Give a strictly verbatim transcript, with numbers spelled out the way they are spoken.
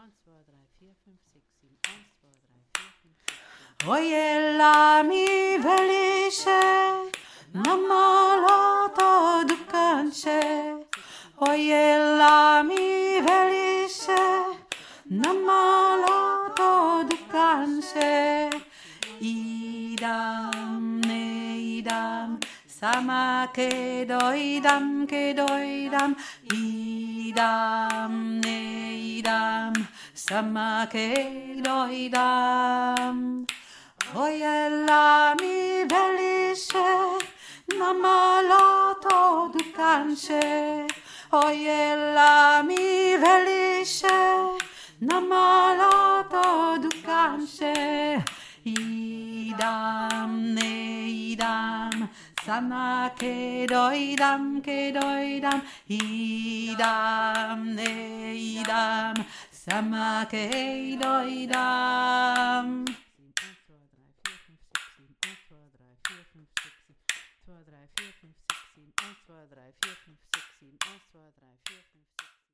Oye mi velisce, namalato dukanche. Oye mi velisce, namalato dukanche. Idam ne idam, sama ke doidam ke doidam. Idam ne idam, sama ke doidam. Oye la mi velisce, namalato dukanche. Oye la mi velisce, namalato dukanche. Idam ne idam, sama ke doidam ke doidam. Idam ne idam, sama ke doidam. zwei, drei, vier, fünf, sechs, sieben, eins, zwei, drei, vier, fünf, sechs, sieben, eins, zwei, drei, vier, fünf, sechs, sieben.